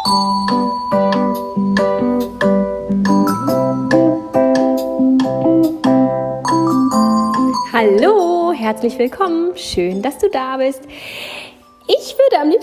Hallo, herzlich willkommen. Schön, dass du da bist. Ich würde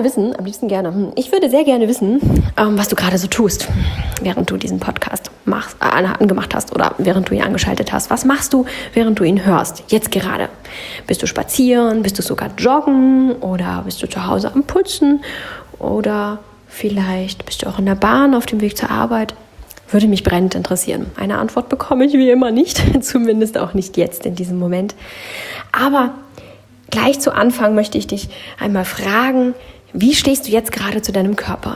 sehr gerne wissen, was du gerade so tust, während du diesen Podcast angemacht hast oder während du ihn angeschaltet hast. Was machst du, während du ihn hörst? Jetzt gerade. Bist du spazieren? Bist du sogar joggen? Oder bist du zu Hause am Putzen? Oder vielleicht bist du auch in der Bahn auf dem Weg zur Arbeit? Würde mich brennend interessieren. Eine Antwort bekomme ich wie immer nicht, zumindest auch nicht jetzt in diesem Moment. Aber gleich zu Anfang möchte ich dich einmal fragen, wie stehst du jetzt gerade zu deinem Körper?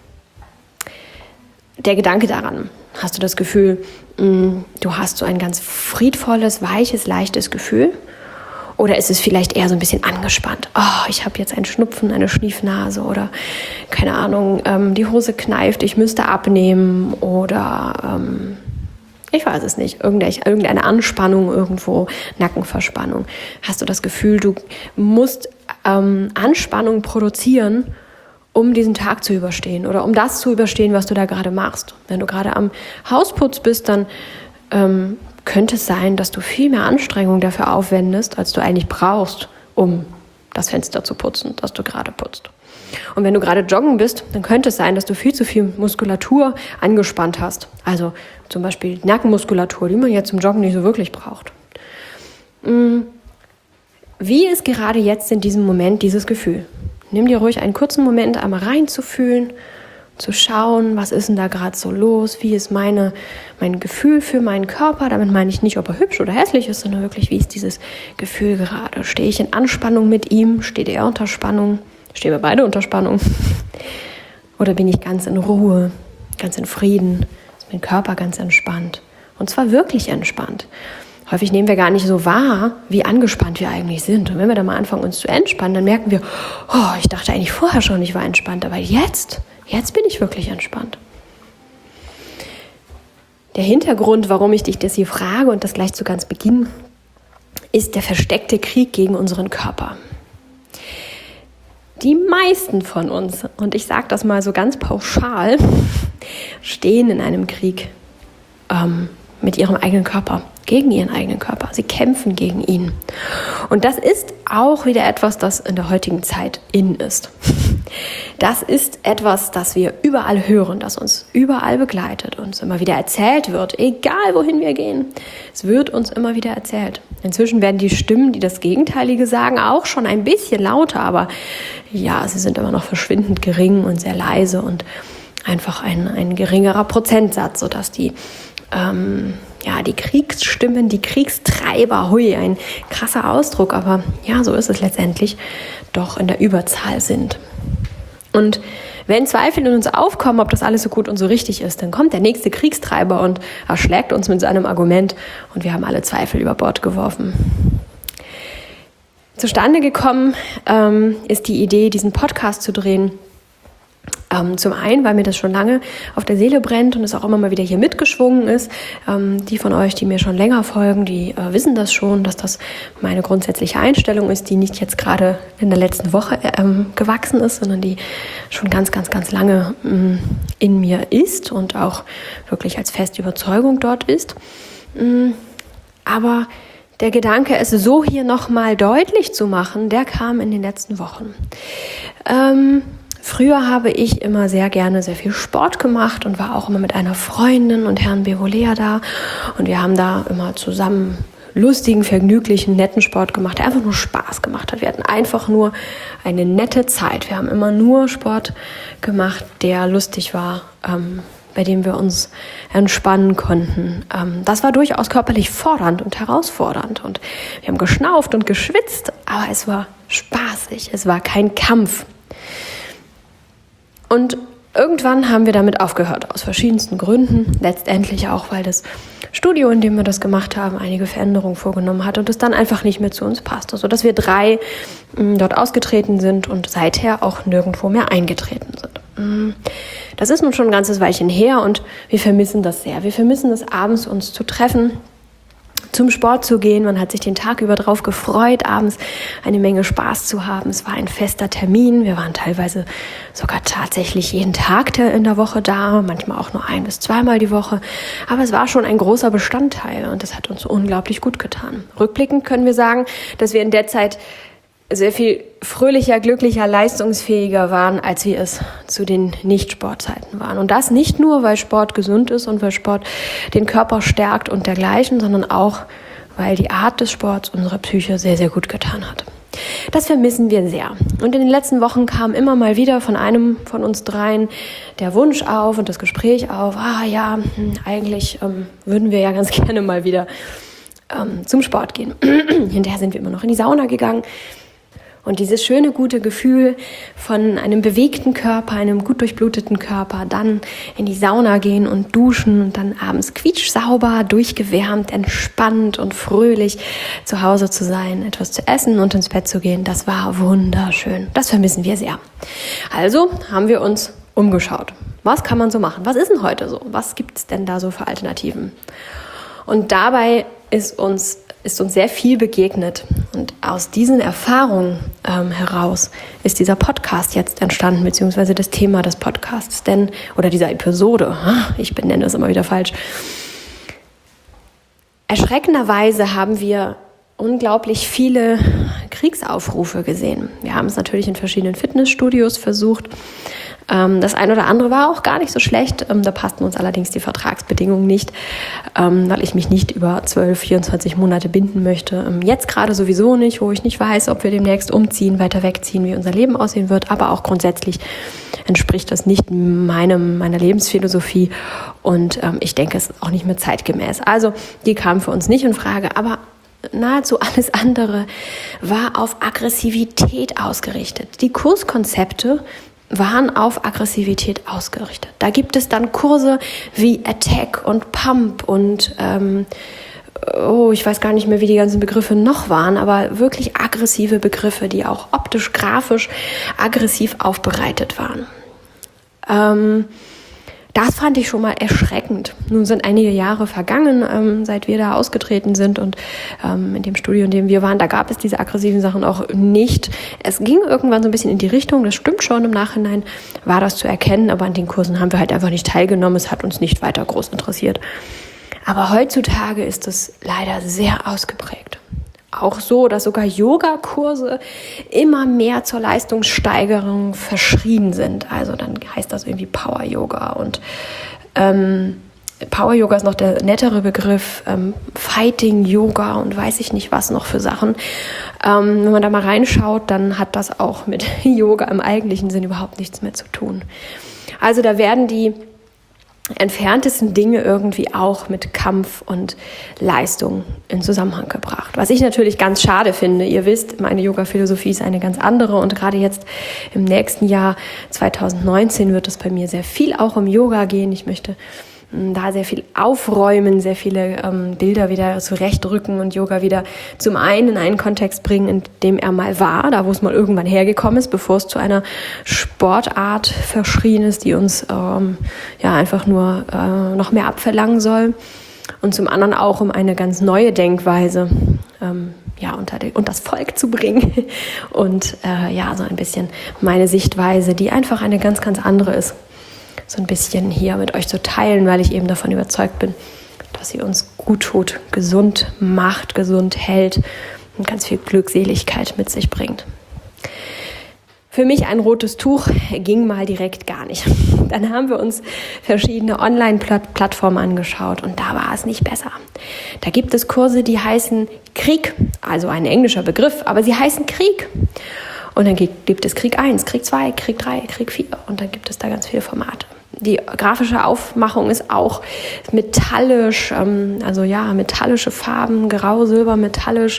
Der Gedanke daran, hast du das Gefühl, du hast so ein ganz friedvolles, weiches, leichtes Gefühl? Oder ist es vielleicht eher so ein bisschen angespannt? Oh, ich habe jetzt einen Schnupfen, eine Schniefnase oder keine Ahnung, die Hose kneift, ich müsste abnehmen oder ich weiß es nicht, irgendeine Anspannung irgendwo, Nackenverspannung. Hast du das Gefühl, du musst Anspannung produzieren, um diesen Tag zu überstehen oder um das zu überstehen, was du da gerade machst? Wenn du gerade am Hausputz bist, dann könnte es sein, dass du viel mehr Anstrengung dafür aufwendest, als du eigentlich brauchst, um das Fenster zu putzen, das du gerade putzt. Und wenn du gerade joggen bist, dann könnte es sein, dass du viel zu viel Muskulatur angespannt hast. Also zum Beispiel Nackenmuskulatur, die man jetzt zum Joggen nicht so wirklich braucht. Wie ist gerade jetzt in diesem Moment dieses Gefühl? Nimm dir ruhig einen kurzen Moment, einmal reinzufühlen, zu schauen, was ist denn da gerade so los, wie ist mein Gefühl für meinen Körper, damit meine ich nicht, ob er hübsch oder hässlich ist, sondern wirklich, wie ist dieses Gefühl gerade, stehe ich in Anspannung mit ihm, steht er unter Spannung, stehen wir beide unter Spannung oder bin ich ganz in Ruhe, ganz in Frieden, ist mein Körper ganz entspannt und zwar wirklich entspannt. Häufig nehmen wir gar nicht so wahr, wie angespannt wir eigentlich sind. Und wenn wir dann mal anfangen, uns zu entspannen, dann merken wir, oh, ich dachte eigentlich vorher schon, ich war entspannt, aber jetzt bin ich wirklich entspannt. Der Hintergrund, warum ich dich das hier frage und das gleich zu ganz Beginn, ist der versteckte Krieg gegen unseren Körper. Die meisten von uns, und ich sage das mal so ganz pauschal, stehen in einem Krieg mit ihrem eigenen Körper, gegen ihren eigenen Körper. Sie kämpfen gegen ihn. Und das ist auch wieder etwas, das in der heutigen Zeit in ist. Das ist etwas, das wir überall hören, das uns überall begleitet, uns immer wieder erzählt wird, egal wohin wir gehen. Es wird uns immer wieder erzählt. Inzwischen werden die Stimmen, die das Gegenteilige sagen, auch schon ein bisschen lauter, aber ja, sie sind immer noch verschwindend gering und sehr leise und einfach ein geringerer Prozentsatz, sodass die Kriegsstimmen, die Kriegstreiber, ein krasser Ausdruck, aber ja, so ist es letztendlich, doch in der Überzahl sind. Und wenn Zweifel in uns aufkommen, ob das alles so gut und so richtig ist, dann kommt der nächste Kriegstreiber und erschlägt uns mit seinem Argument und wir haben alle Zweifel über Bord geworfen. Zustande gekommen ist die Idee, diesen Podcast zu drehen. Zum einen, weil mir das schon lange auf der Seele brennt und es auch immer mal wieder hier mitgeschwungen ist. Die von euch, die mir schon länger folgen, die wissen das schon, dass das meine grundsätzliche Einstellung ist, die nicht jetzt gerade in der letzten Woche gewachsen ist, sondern die schon ganz, ganz, ganz lange in mir ist und auch wirklich als feste Überzeugung dort ist. Aber der Gedanke, es so hier nochmal deutlich zu machen, der kam in den letzten Wochen. Früher habe ich immer sehr gerne sehr viel Sport gemacht und war auch immer mit einer Freundin und Herrn Bevolea da. Und wir haben da immer zusammen lustigen, vergnüglichen, netten Sport gemacht, der einfach nur Spaß gemacht hat. Wir hatten einfach nur eine nette Zeit. Wir haben immer nur Sport gemacht, der lustig war, bei dem wir uns entspannen konnten. Das war durchaus körperlich fordernd und herausfordernd. Und wir haben geschnauft und geschwitzt, aber es war spaßig. Es war kein Kampf. Und irgendwann haben wir damit aufgehört, aus verschiedensten Gründen. Letztendlich auch, weil das Studio, in dem wir das gemacht haben, einige Veränderungen vorgenommen hat und es dann einfach nicht mehr zu uns passte, sodass wir 3 dort ausgetreten sind und seither auch nirgendwo mehr eingetreten sind. Das ist nun schon ein ganzes Weilchen her und wir vermissen das sehr. Wir vermissen es, abends uns zu treffen, zum Sport zu gehen. Man hat sich den Tag über drauf gefreut, abends eine Menge Spaß zu haben. Es war ein fester Termin. Wir waren teilweise sogar tatsächlich jeden Tag in der Woche da, manchmal auch nur 1- bis 2-mal die Woche. Aber es war schon ein großer Bestandteil und das hat uns unglaublich gut getan. Rückblickend können wir sagen, dass wir in der Zeit sehr viel fröhlicher, glücklicher, leistungsfähiger waren, als wir es zu den Nicht-Sportzeiten waren. Und das nicht nur, weil Sport gesund ist und weil Sport den Körper stärkt und dergleichen, sondern auch, weil die Art des Sports unserer Psyche sehr, sehr gut getan hat. Das vermissen wir sehr. Und in den letzten Wochen kam immer mal wieder von einem von uns dreien der Wunsch auf und das Gespräch auf, eigentlich würden wir ja ganz gerne mal wieder zum Sport gehen. Hinterher sind wir immer noch in die Sauna gegangen. Und dieses schöne, gute Gefühl von einem bewegten Körper, einem gut durchbluteten Körper, dann in die Sauna gehen und duschen und dann abends quietschsauber, durchgewärmt, entspannt und fröhlich zu Hause zu sein, etwas zu essen und ins Bett zu gehen, das war wunderschön. Das vermissen wir sehr. Also haben wir uns umgeschaut. Was kann man so machen? Was ist denn heute so? Was gibt es denn da so für Alternativen? Und dabei ist uns sehr viel begegnet. Und aus diesen Erfahrungen heraus ist dieser Podcast jetzt entstanden, beziehungsweise das Thema des Podcasts, oder dieser Episode. Ich benenne das immer wieder falsch. Erschreckenderweise haben wir unglaublich viele Kriegsaufrufe gesehen. Wir haben es natürlich in verschiedenen Fitnessstudios versucht. Das eine oder andere war auch gar nicht so schlecht. Da passten uns allerdings die Vertragsbedingungen nicht, weil ich mich nicht über 12, 24 Monate binden möchte. Jetzt gerade sowieso nicht, wo ich nicht weiß, ob wir demnächst umziehen, weiter wegziehen, wie unser Leben aussehen wird. Aber auch grundsätzlich entspricht das nicht meiner Lebensphilosophie. Und ich denke, es ist auch nicht mehr zeitgemäß. Also die kamen für uns nicht in Frage. Aber nahezu alles andere war auf Aggressivität ausgerichtet. Die Kurskonzepte waren auf Aggressivität ausgerichtet. Da gibt es dann Kurse wie Attack und Pump und ich weiß gar nicht mehr, wie die ganzen Begriffe noch waren, aber wirklich aggressive Begriffe, die auch optisch, grafisch aggressiv aufbereitet waren. Das fand ich schon mal erschreckend. Nun sind einige Jahre vergangen, seit wir da ausgetreten sind und in dem Studio, in dem wir waren, da gab es diese aggressiven Sachen auch nicht. Es ging irgendwann so ein bisschen in die Richtung, das stimmt schon, im Nachhinein war das zu erkennen, aber an den Kursen haben wir halt einfach nicht teilgenommen, es hat uns nicht weiter groß interessiert. Aber heutzutage ist es leider sehr ausgeprägt. Auch so, dass sogar Yogakurse immer mehr zur Leistungssteigerung verschrien sind. Also dann heißt das irgendwie Power Yoga und Power Yoga ist noch der nettere Begriff, Fighting Yoga und weiß ich nicht was noch für Sachen. Wenn man da mal reinschaut, dann hat das auch mit Yoga im eigentlichen Sinn überhaupt nichts mehr zu tun. Also da werden die entferntesten Dinge irgendwie auch mit Kampf und Leistung in Zusammenhang gebracht. Was ich natürlich ganz schade finde. Ihr wisst, meine Yoga-Philosophie ist eine ganz andere und gerade jetzt im nächsten Jahr 2019 wird es bei mir sehr viel auch um Yoga gehen. Ich möchte da sehr viel aufräumen, sehr viele Bilder wieder zurechtrücken und Yoga wieder zum einen in einen Kontext bringen, in dem er mal war, da wo es mal irgendwann hergekommen ist, bevor es zu einer Sportart verschrien ist, die uns einfach nur noch mehr abverlangen soll. Und zum anderen auch um eine ganz neue Denkweise unter das Volk zu bringen und so ein bisschen meine Sichtweise, die einfach eine ganz, ganz andere ist, so ein bisschen hier mit euch zu teilen, weil ich eben davon überzeugt bin, dass sie uns gut tut, gesund macht, gesund hält und ganz viel Glückseligkeit mit sich bringt. Für mich ein rotes Tuch ging mal direkt gar nicht. Dann haben wir uns verschiedene Online-Plattformen angeschaut und da war es nicht besser. Da gibt es Kurse, die heißen Krieg, also ein englischer Begriff, aber sie heißen Krieg. Und dann gibt es Krieg 1, Krieg 2, Krieg 3, Krieg 4 und dann gibt es da ganz viele Formate. Die grafische Aufmachung ist auch metallisch, metallische Farben, grau, silber, metallisch,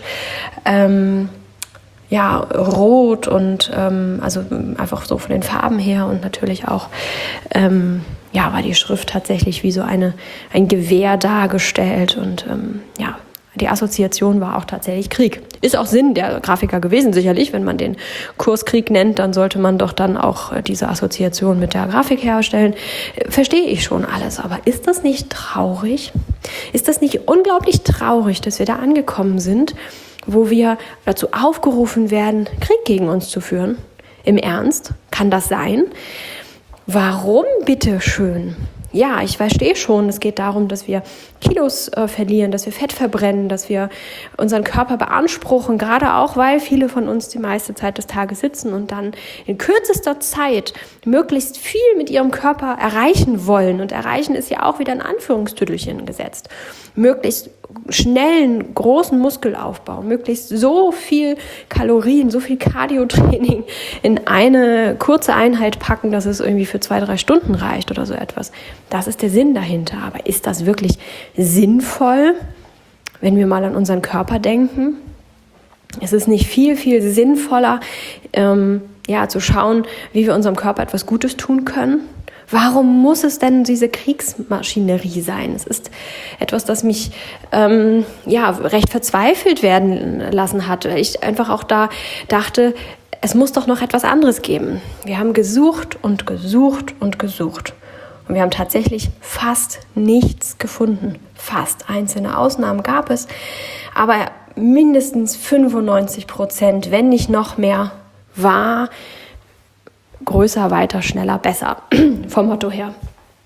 rot und einfach so von den Farben her und natürlich auch war die Schrift tatsächlich wie so ein Gewehr dargestellt und die Assoziation war auch tatsächlich Krieg. Ist auch Sinn der Grafiker gewesen, sicherlich. Wenn man den Kurskrieg nennt, dann sollte man doch dann auch diese Assoziation mit der Grafik herstellen. Verstehe ich schon alles, aber ist das nicht traurig? Ist das nicht unglaublich traurig, dass wir da angekommen sind, wo wir dazu aufgerufen werden, Krieg gegen uns zu führen? Im Ernst? Kann das sein? Warum bitteschön? Ja, ich verstehe schon, es geht darum, dass wir Kilos verlieren, dass wir Fett verbrennen, dass wir unseren Körper beanspruchen, gerade auch, weil viele von uns die meiste Zeit des Tages sitzen und dann in kürzester Zeit möglichst viel mit ihrem Körper erreichen wollen. Und erreichen ist ja auch wieder in Anführungstüdelchen gesetzt. Möglichst schnellen, großen Muskelaufbau, möglichst so viel Kalorien, so viel Cardio-Training in eine kurze Einheit packen, dass es irgendwie für 2-3 Stunden reicht oder so etwas. Das ist der Sinn dahinter. Aber ist das wirklich sinnvoll, wenn wir mal an unseren Körper denken? Es ist nicht viel, viel sinnvoller, zu schauen, wie wir unserem Körper etwas Gutes tun können. Warum muss es denn diese Kriegsmaschinerie sein? Es ist etwas, das mich recht verzweifelt werden lassen hat. Ich einfach auch da dachte, es muss doch noch etwas anderes geben. Wir haben gesucht und gesucht und gesucht. Und wir haben tatsächlich fast nichts gefunden. Fast. Einzelne Ausnahmen gab es. Aber mindestens 95%, wenn nicht noch mehr, war größer, weiter, schneller, besser, vom Motto her.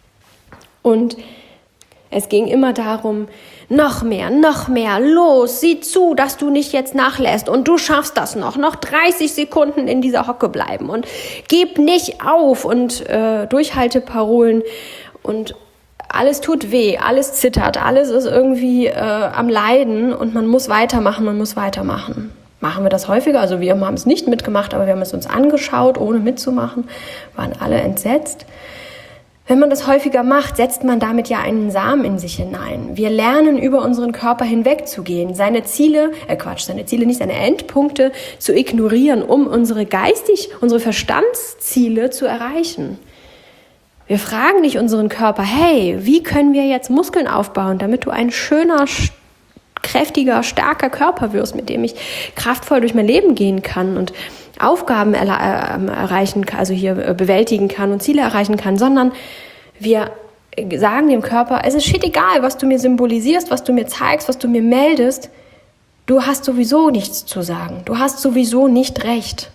Und es ging immer darum, noch mehr, los, sieh zu, dass du nicht jetzt nachlässt und du schaffst das noch 30 Sekunden in dieser Hocke bleiben und gib nicht auf und Durchhalteparolen und alles tut weh, alles zittert, alles ist irgendwie am Leiden und man muss weitermachen. Machen wir das häufiger? Also wir haben es nicht mitgemacht, aber wir haben es uns angeschaut, ohne mitzumachen, waren alle entsetzt. Wenn man das häufiger macht, setzt man damit ja einen Samen in sich hinein. Wir lernen, über unseren Körper hinwegzugehen, seine Endpunkte zu ignorieren, um unsere Verstandsziele zu erreichen. Wir fragen nicht unseren Körper, hey, wie können wir jetzt Muskeln aufbauen, damit du ein schöner, kräftiger, starker Körper wirst, mit dem ich kraftvoll durch mein Leben gehen kann und Aufgaben erreichen kann, also hier bewältigen kann und Ziele erreichen kann, sondern wir sagen dem Körper, es ist shit egal, was du mir symbolisierst, was du mir zeigst, was du mir meldest, du hast sowieso nichts zu sagen, du hast sowieso nicht recht.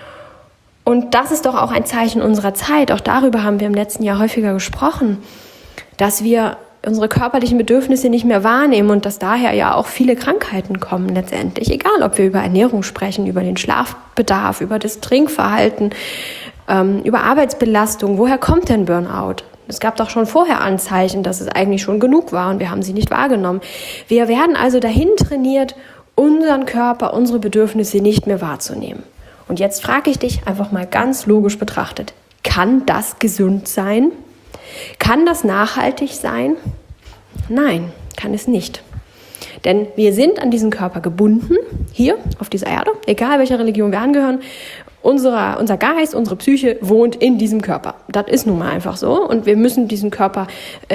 Und das ist doch auch ein Zeichen unserer Zeit, auch darüber haben wir im letzten Jahr häufiger gesprochen, dass wir unsere körperlichen Bedürfnisse nicht mehr wahrnehmen und dass daher ja auch viele Krankheiten kommen letztendlich. Egal, ob wir über Ernährung sprechen, über den Schlafbedarf, über das Trinkverhalten, über Arbeitsbelastung. Woher kommt denn Burnout? Es gab doch schon vorher Anzeichen, dass es eigentlich schon genug war und wir haben sie nicht wahrgenommen. Wir werden also dahin trainiert, unseren Körper, unsere Bedürfnisse nicht mehr wahrzunehmen. Und jetzt frage ich dich einfach mal ganz logisch betrachtet, kann das gesund sein? Kann das nachhaltig sein? Nein, kann es nicht. Denn wir sind an diesen Körper gebunden, hier auf dieser Erde, egal welcher Religion wir angehören. Unser Geist, unsere Psyche wohnt in diesem Körper. Das ist nun mal einfach so. Und wir müssen diesen Körper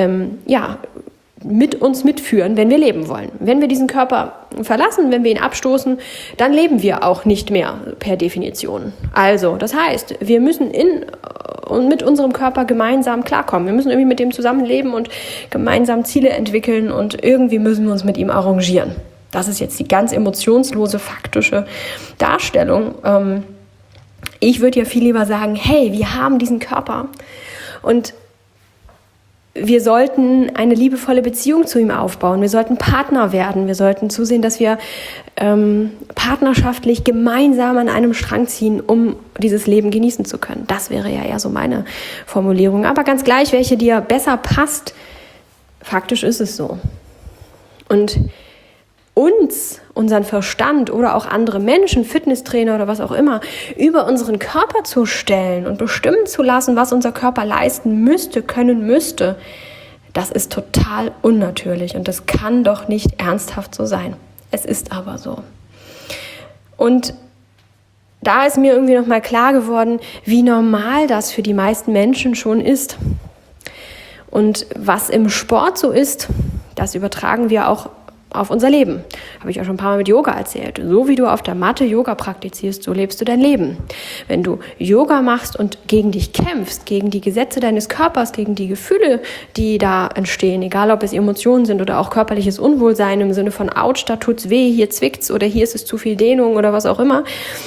mit uns mitführen, wenn wir leben wollen. Wenn wir diesen Körper verlassen, wenn wir ihn abstoßen, dann leben wir auch nicht mehr per Definition. Also, das heißt, wir müssen mit unserem Körper gemeinsam klarkommen. Wir müssen irgendwie mit dem zusammenleben und gemeinsam Ziele entwickeln und irgendwie müssen wir uns mit ihm arrangieren. Das ist jetzt die ganz emotionslose, faktische Darstellung. Ich würde ja viel lieber sagen, hey, wir haben diesen Körper und wir sollten eine liebevolle Beziehung zu ihm aufbauen. Wir sollten Partner werden. Wir sollten zusehen, dass wir partnerschaftlich gemeinsam an einem Strang ziehen, um dieses Leben genießen zu können. Das wäre ja eher so meine Formulierung. Aber ganz gleich, welche dir besser passt, faktisch ist es so. Und unseren Verstand oder auch andere Menschen, Fitnesstrainer oder was auch immer, über unseren Körper zu stellen und bestimmen zu lassen, was unser Körper leisten müsste, können müsste, das ist total unnatürlich und das kann doch nicht ernsthaft so sein. Es ist aber so. Und da ist mir irgendwie nochmal klar geworden, wie normal das für die meisten Menschen schon ist. Und was im Sport so ist, das übertragen wir auch auf unser Leben. Habe ich auch schon ein paar Mal mit Yoga erzählt. So wie du auf der Matte Yoga praktizierst, so lebst du dein Leben. Wenn du Yoga machst und gegen dich kämpfst, gegen die Gesetze deines Körpers, gegen die Gefühle, die da entstehen, egal ob es Emotionen sind oder auch körperliches Unwohlsein im Sinne von ouch, da tut's weh, hier zwickt's oder hier ist es zu viel Dehnung oder was auch immer,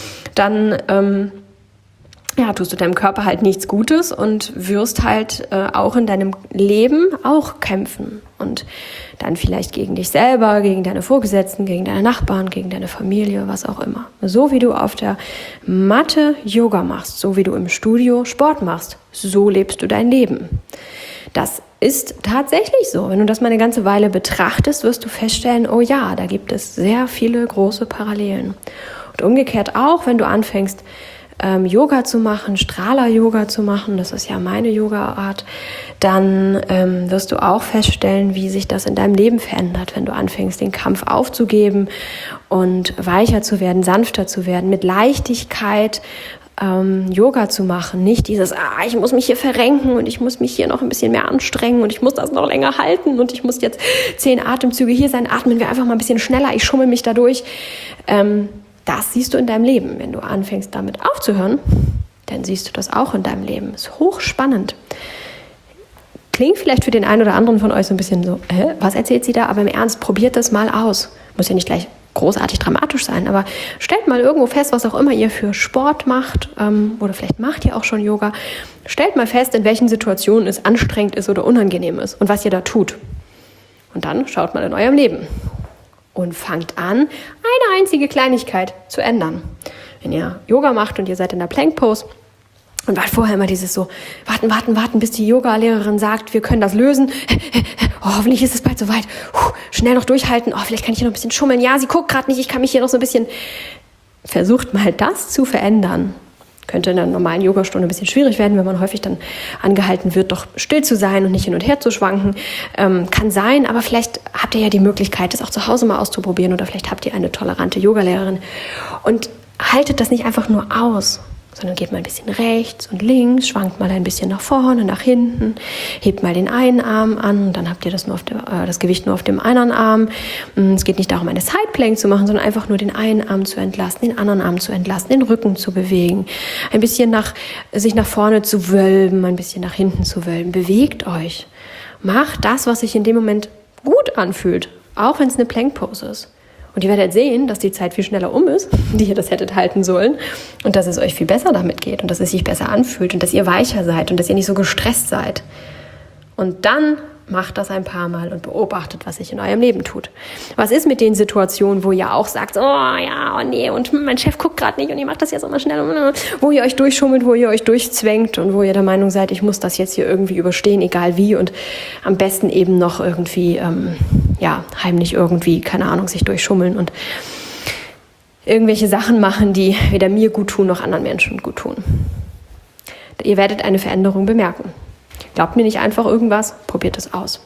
dann tust du deinem Körper halt nichts Gutes und wirst halt auch in deinem Leben auch kämpfen und dann vielleicht gegen dich selber, gegen deine Vorgesetzten, gegen deine Nachbarn, gegen deine Familie, was auch immer. So wie du auf der Matte Yoga machst, so wie du im Studio Sport machst, so lebst du dein Leben. Das ist tatsächlich so. Wenn du das mal eine ganze Weile betrachtest, wirst du feststellen, oh ja, da gibt es sehr viele große Parallelen. Und umgekehrt auch, wenn du anfängst, Yoga zu machen, Strahler-Yoga zu machen, das ist ja meine Yoga-Art, dann wirst du auch feststellen, wie sich das in deinem Leben verändert, wenn du anfängst, den Kampf aufzugeben und weicher zu werden, sanfter zu werden, mit Leichtigkeit Yoga zu machen. Nicht dieses, ich muss mich hier verrenken und ich muss mich hier noch ein bisschen mehr anstrengen und ich muss das noch länger halten und ich muss jetzt 10 Atemzüge hier sein, atmen wir einfach mal ein bisschen schneller, ich schummel mich da durch. Das siehst du in deinem Leben. Wenn du anfängst, damit aufzuhören, dann siehst du das auch in deinem Leben. Ist hochspannend. Klingt vielleicht für den einen oder anderen von euch so ein bisschen so, was erzählt sie da? Aber im Ernst, probiert das mal aus. Muss ja nicht gleich großartig dramatisch sein, aber stellt mal irgendwo fest, was auch immer ihr für Sport macht oder vielleicht macht ihr auch schon Yoga. Stellt mal fest, in welchen Situationen es anstrengend ist oder unangenehm ist und was ihr da tut. Und dann schaut mal in eurem Leben. Und fangt an, eine einzige Kleinigkeit zu ändern. Wenn ihr Yoga macht und ihr seid in der Plank Pose und wart vorher immer dieses so, warten, bis die Yoga-Lehrerin sagt, wir können das lösen. Hoffentlich ist es bald soweit. Schnell noch durchhalten. Vielleicht kann ich hier noch ein bisschen schummeln. Ja, sie guckt gerade nicht, ich kann mich hier noch so ein bisschen... Versucht mal das zu verändern. Könnte in einer normalen Yogastunde ein bisschen schwierig werden, wenn man häufig dann angehalten wird, doch still zu sein und nicht hin und her zu schwanken. Kann sein, aber vielleicht habt ihr ja die Möglichkeit, das auch zu Hause mal auszuprobieren oder vielleicht habt ihr eine tolerante Yogalehrerin. Und haltet das nicht einfach nur aus, sondern geht mal ein bisschen rechts und links, schwankt mal ein bisschen nach vorne, nach hinten, hebt mal den einen Arm an und dann habt ihr das Gewicht nur auf dem anderen Arm. Es geht nicht darum, eine Sideplank zu machen, sondern einfach nur den einen Arm zu entlasten, den anderen Arm zu entlasten, den Rücken zu bewegen, ein bisschen sich nach vorne zu wölben, ein bisschen nach hinten zu wölben. Bewegt euch. Macht das, was sich in dem Moment gut anfühlt, auch wenn es eine Plank-Pose ist. Und ihr werdet sehen, dass die Zeit viel schneller um ist, die ihr das hättet halten sollen und dass es euch viel besser damit geht und dass es sich besser anfühlt und dass ihr weicher seid und dass ihr nicht so gestresst seid. Und dann macht das ein paar Mal und beobachtet, was sich in eurem Leben tut. Was ist mit den Situationen, wo ihr auch sagt, nee, und mein Chef guckt gerade nicht und ihr macht das jetzt immer schnell, wo ihr euch durchschummelt, wo ihr euch durchzwängt und wo ihr der Meinung seid, ich muss das jetzt hier irgendwie überstehen, egal wie und am besten eben noch irgendwie, heimlich irgendwie, keine Ahnung, sich durchschummeln und irgendwelche Sachen machen, die weder mir gut tun, noch anderen Menschen gut tun. Ihr werdet eine Veränderung bemerken. Glaubt mir nicht einfach irgendwas, probiert es aus.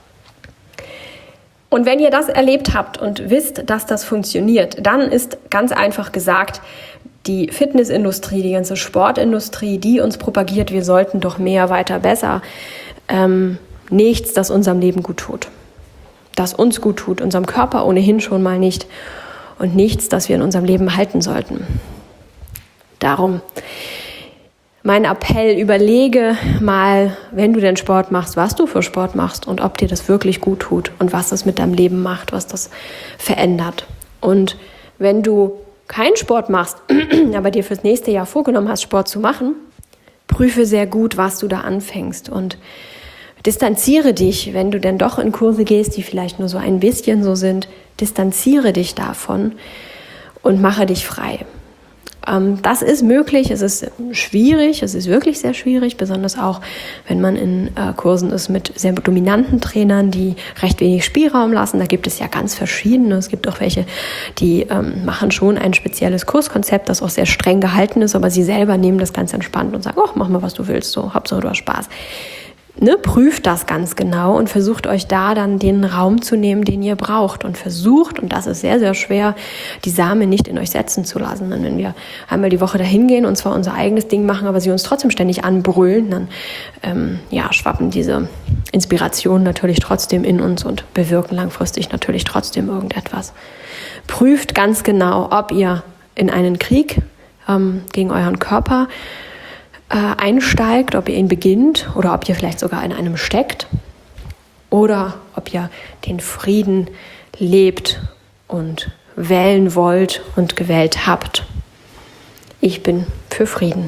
Und wenn ihr das erlebt habt und wisst, dass das funktioniert, dann ist ganz einfach gesagt, die Fitnessindustrie, die ganze Sportindustrie, die uns propagiert, wir sollten doch mehr, weiter, besser, nichts, das unserem Leben gut tut. Das uns gut tut, unserem Körper ohnehin schon mal nicht und nichts, das wir in unserem Leben halten sollten. Darum mein Appell, überlege mal, wenn du den Sport machst, was du für Sport machst und ob dir das wirklich gut tut und was das mit deinem Leben macht, was das verändert. Und wenn du keinen Sport machst, aber dir fürs nächste Jahr vorgenommen hast, Sport zu machen, prüfe sehr gut, was du da anfängst und distanziere dich, wenn du denn doch in Kurse gehst, die vielleicht nur so ein bisschen so sind, distanziere dich davon und mache dich frei. Das ist möglich, es ist schwierig, es ist wirklich sehr schwierig, besonders auch, wenn man in Kursen ist mit sehr dominanten Trainern, die recht wenig Spielraum lassen. Da gibt es ja ganz verschiedene. Es gibt auch welche, die machen schon ein spezielles Kurskonzept, das auch sehr streng gehalten ist, aber sie selber nehmen das ganz entspannt und sagen, mach mal, was du willst, so, Hauptsache du hast Spaß. Prüft das ganz genau und versucht euch da dann den Raum zu nehmen, den ihr braucht und versucht, und das ist sehr, sehr schwer, die Samen nicht in euch setzen zu lassen. Denn wenn wir einmal die Woche dahin gehen und zwar unser eigenes Ding machen, aber sie uns trotzdem ständig anbrüllen, dann schwappen diese Inspirationen natürlich trotzdem in uns und bewirken langfristig natürlich trotzdem irgendetwas. Prüft ganz genau, ob ihr in einen Krieg gegen euren Körper einsteigt, ob ihr ihn beginnt oder ob ihr vielleicht sogar in einem steckt oder ob ihr den Frieden lebt und wählen wollt und gewählt habt. Ich bin für Frieden.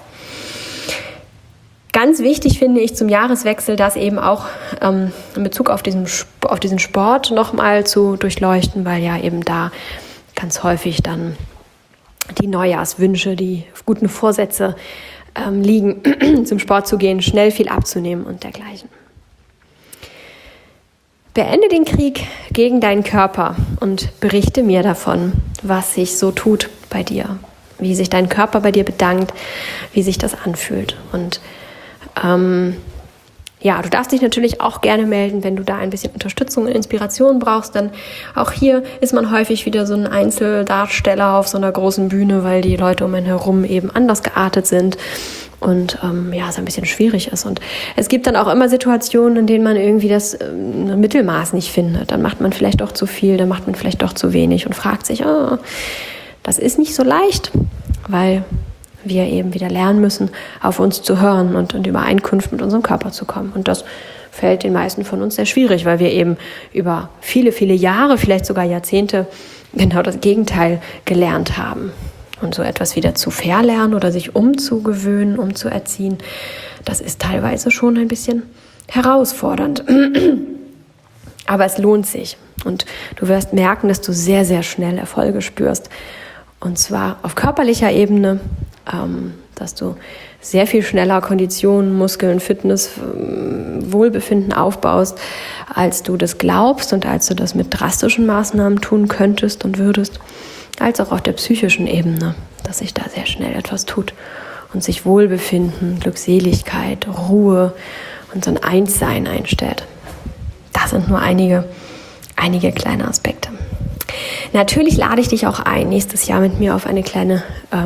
Ganz wichtig finde ich zum Jahreswechsel, das eben auch in Bezug auf diesen Sport nochmal zu durchleuchten, weil ja eben da ganz häufig dann die Neujahrswünsche, die guten Vorsätze liegen, zum Sport zu gehen, schnell viel abzunehmen und dergleichen. Beende den Krieg gegen deinen Körper und berichte mir davon, was sich so tut bei dir, wie sich dein Körper bei dir bedankt, wie sich das anfühlt. Und du darfst dich natürlich auch gerne melden, wenn du da ein bisschen Unterstützung und Inspiration brauchst, denn auch hier ist man häufig wieder so ein Einzeldarsteller auf so einer großen Bühne, weil die Leute um einen herum eben anders geartet sind und es ein bisschen schwierig ist. Und es gibt dann auch immer Situationen, in denen man irgendwie das Mittelmaß nicht findet. Dann macht man vielleicht doch zu viel, dann macht man vielleicht doch zu wenig und fragt sich, das ist nicht so leicht, weil wir eben wieder lernen müssen, auf uns zu hören und in Übereinkunft mit unserem Körper zu kommen. Und das fällt den meisten von uns sehr schwierig, weil wir eben über viele, viele Jahre, vielleicht sogar Jahrzehnte, genau das Gegenteil gelernt haben. Und so etwas wieder zu verlernen oder sich umzugewöhnen, umzuerziehen, das ist teilweise schon ein bisschen herausfordernd. Aber es lohnt sich. Und du wirst merken, dass du sehr, sehr schnell Erfolge spürst. Und zwar auf körperlicher Ebene, dass du sehr viel schneller Konditionen, Muskeln, Fitness, Wohlbefinden aufbaust, als du das glaubst und als du das mit drastischen Maßnahmen tun könntest und würdest, als auch auf der psychischen Ebene, dass sich da sehr schnell etwas tut und sich Wohlbefinden, Glückseligkeit, Ruhe und so ein Einssein einstellt. Das sind nur einige kleine Aspekte. Natürlich lade ich dich auch ein, nächstes Jahr mit mir auf eine kleine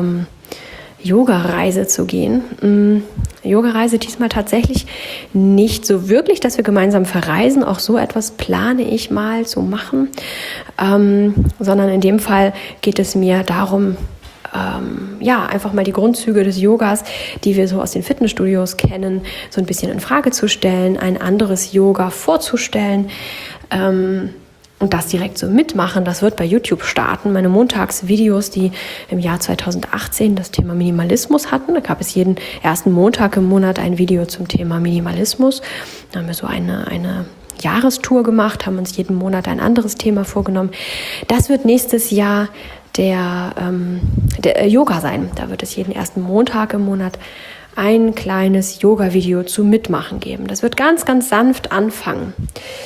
Yoga-Reise zu gehen. Yoga-Reise diesmal tatsächlich nicht so wirklich, dass wir gemeinsam verreisen. Auch so etwas plane ich mal zu machen. Sondern in dem Fall geht es mir darum, einfach mal die Grundzüge des Yogas, die wir so aus den Fitnessstudios kennen, so ein bisschen in Frage zu stellen, ein anderes Yoga vorzustellen. Und das direkt so mitmachen, das wird bei YouTube starten. Meine Montagsvideos, die im Jahr 2018 das Thema Minimalismus hatten. Da gab es jeden ersten Montag im Monat ein Video zum Thema Minimalismus. Da haben wir so eine Jahrestour gemacht, haben uns jeden Monat ein anderes Thema vorgenommen. Das wird nächstes Jahr der Yoga sein. Da wird es jeden ersten Montag im Monat ein kleines Yoga-Video zu Mitmachen geben. Das wird ganz, ganz sanft anfangen.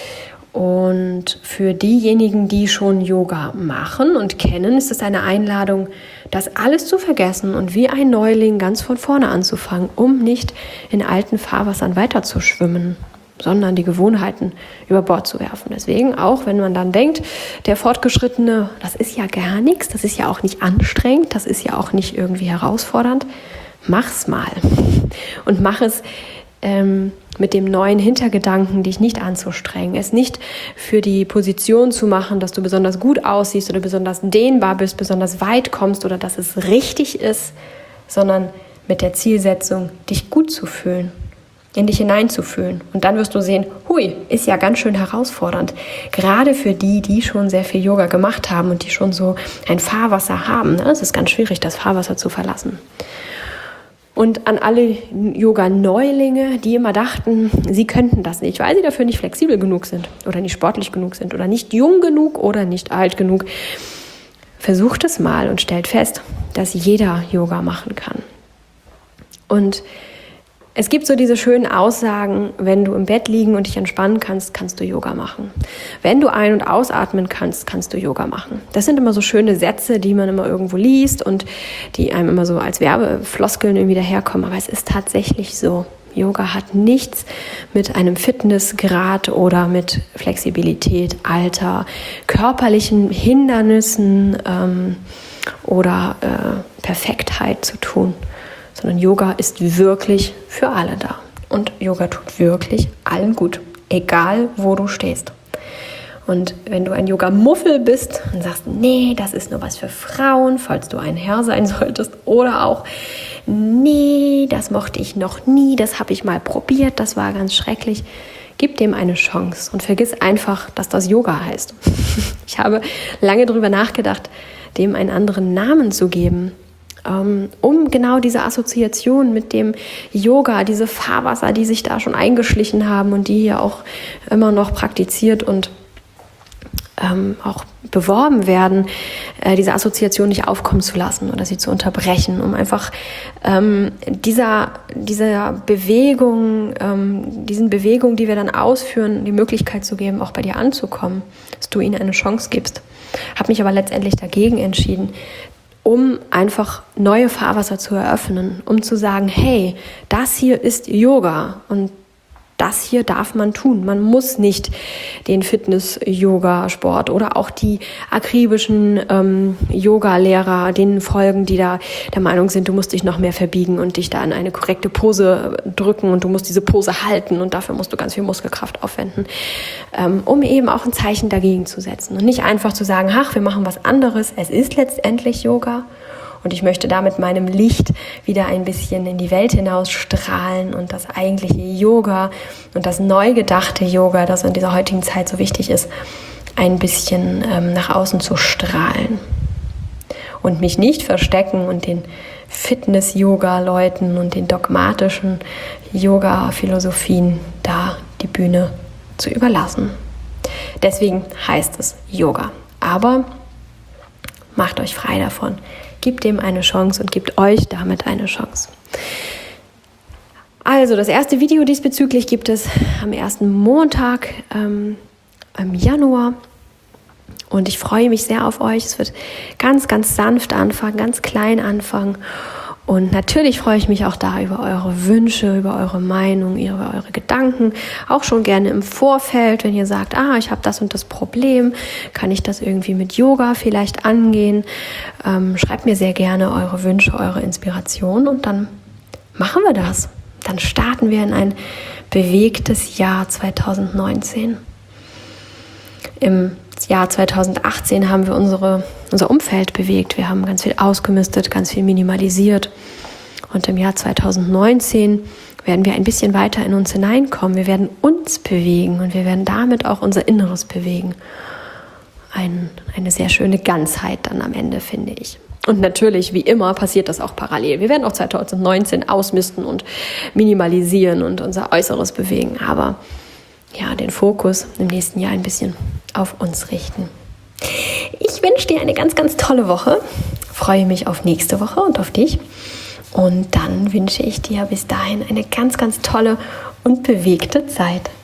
Und für diejenigen, die schon Yoga machen und kennen, ist es eine Einladung, das alles zu vergessen und wie ein Neuling ganz von vorne anzufangen, um nicht in alten Fahrwassern weiterzuschwimmen, sondern die Gewohnheiten über Bord zu werfen. Deswegen auch, wenn man dann denkt, der Fortgeschrittene, das ist ja gar nichts, das ist ja auch nicht anstrengend, das ist ja auch nicht irgendwie herausfordernd, mach's mal. Und mach es mit dem neuen Hintergedanken, dich nicht anzustrengen, es nicht für die Position zu machen, dass du besonders gut aussiehst oder besonders dehnbar bist, besonders weit kommst oder dass es richtig ist, sondern mit der Zielsetzung, dich gut zu fühlen, in dich hineinzufühlen. Und dann wirst du sehen, hui, ist ja ganz schön herausfordernd. Gerade für die, die schon sehr viel Yoga gemacht haben und die schon so ein Fahrwasser haben. Es ist ganz schwierig, das Fahrwasser zu verlassen. Und an alle Yoga-Neulinge, die immer dachten, sie könnten das nicht, weil sie dafür nicht flexibel genug sind oder nicht sportlich genug sind oder nicht jung genug oder nicht alt genug. Versucht es mal und stellt fest, dass jeder Yoga machen kann. Und es gibt so diese schönen Aussagen, wenn du im Bett liegen und dich entspannen kannst, kannst du Yoga machen. Wenn du ein- und ausatmen kannst, kannst du Yoga machen. Das sind immer so schöne Sätze, die man immer irgendwo liest und die einem immer so als Werbefloskeln irgendwie daherkommen. Aber es ist tatsächlich so. Yoga hat nichts mit einem Fitnessgrad oder mit Flexibilität, Alter, körperlichen Hindernissen oder Perfektheit zu tun, sondern Yoga ist wirklich für alle da. Und Yoga tut wirklich allen gut, egal wo du stehst. Und wenn du ein Yoga-Muffel bist und sagst, nee, das ist nur was für Frauen, falls du ein Herr sein solltest, oder auch, nee, das mochte ich noch nie, das habe ich mal probiert, das war ganz schrecklich, gib dem eine Chance und vergiss einfach, dass das Yoga heißt. Ich habe lange darüber nachgedacht, dem einen anderen Namen zu geben, um genau diese Assoziation mit dem Yoga, diese Fahrwasser, die sich da schon eingeschlichen haben und die hier auch immer noch praktiziert und auch beworben werden, diese Assoziation nicht aufkommen zu lassen oder sie zu unterbrechen, um einfach dieser Bewegung, diesen Bewegungen, die wir dann ausführen, die Möglichkeit zu geben, auch bei dir anzukommen, dass du ihnen eine Chance gibst. Habe mich aber letztendlich dagegen entschieden, um einfach neue Fahrwasser zu eröffnen, um zu sagen, hey, das hier ist Yoga und das hier darf man tun. Man muss nicht den Fitness-Yoga-Sport oder auch die akribischen Yoga-Lehrer, denen folgen, die da der Meinung sind, du musst dich noch mehr verbiegen und dich da in eine korrekte Pose drücken und du musst diese Pose halten und dafür musst du ganz viel Muskelkraft aufwenden, um eben auch ein Zeichen dagegen zu setzen und nicht einfach zu sagen, ach, wir machen was anderes. Es ist letztendlich Yoga. Und ich möchte da mit meinem Licht wieder ein bisschen in die Welt hinaus strahlen und das eigentliche Yoga und das neu gedachte Yoga, das in dieser heutigen Zeit so wichtig ist, ein bisschen nach außen zu strahlen. Und mich nicht verstecken und den Fitness-Yoga-Leuten und den dogmatischen Yoga-Philosophien da die Bühne zu überlassen. Deswegen heißt es Yoga. Aber macht euch frei davon. Gebt dem eine Chance und gebt euch damit eine Chance. Also das erste Video diesbezüglich gibt es am ersten Montag im Januar. Und ich freue mich sehr auf euch. Es wird ganz, ganz sanft anfangen, ganz klein anfangen. Und natürlich freue ich mich auch da über eure Wünsche, über eure Meinung, über eure Gedanken. Auch schon gerne im Vorfeld, wenn ihr sagt, ich habe das und das Problem, kann ich das irgendwie mit Yoga vielleicht angehen? Schreibt mir sehr gerne eure Wünsche, eure Inspiration und dann machen wir das. Dann starten wir in ein bewegtes Jahr 2019. Im Jahr 2018 haben wir unser Umfeld bewegt. Wir haben ganz viel ausgemistet, ganz viel minimalisiert. Und im Jahr 2019 werden wir ein bisschen weiter in uns hineinkommen. Wir werden uns bewegen und wir werden damit auch unser Inneres bewegen. Eine sehr schöne Ganzheit dann am Ende, finde ich. Und natürlich, wie immer, passiert das auch parallel. Wir werden auch 2019 ausmisten und minimalisieren und unser Äußeres bewegen. Aber ja, den Fokus im nächsten Jahr ein bisschen auf uns richten. Ich wünsche dir eine ganz, ganz tolle Woche. Freue mich auf nächste Woche und auf dich. Und dann wünsche ich dir bis dahin eine ganz, ganz tolle und bewegte Zeit.